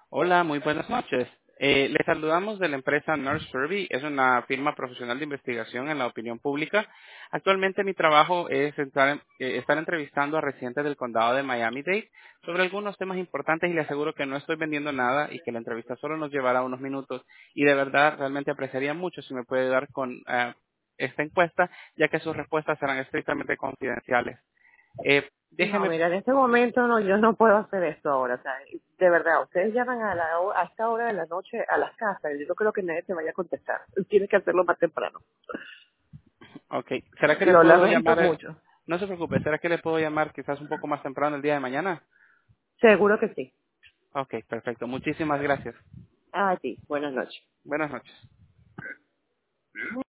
Hola, muy buenas noches. Le saludamos de la empresa Nurse Survey. Es una firma profesional de investigación en la opinión pública. Actualmente mi trabajo es estar entrevistando a residentes del condado de Miami-Dade sobre algunos temas importantes y le aseguro que no estoy vendiendo nada y que la entrevista solo nos llevará unos minutos. Y de verdad, realmente apreciaría mucho si me puede ayudar con esta encuesta, ya que sus respuestas serán estrictamente confidenciales. No, Déjeme. mira, en este momento no, yo no puedo hacer esto ahora. O sea, de verdad, ustedes llaman a esta hora de la noche a las casas. Yo no creo que nadie te vaya a contestar. Tienes que hacerlo más temprano. Ok, ¿será que le Lo puedo lamento llamar? mucho. No se preocupe, ¿será que le puedo llamar quizás un poco más temprano el día de mañana? Seguro que sí. Ok, perfecto. Muchísimas gracias. A ti. Buenas noches. Buenas noches.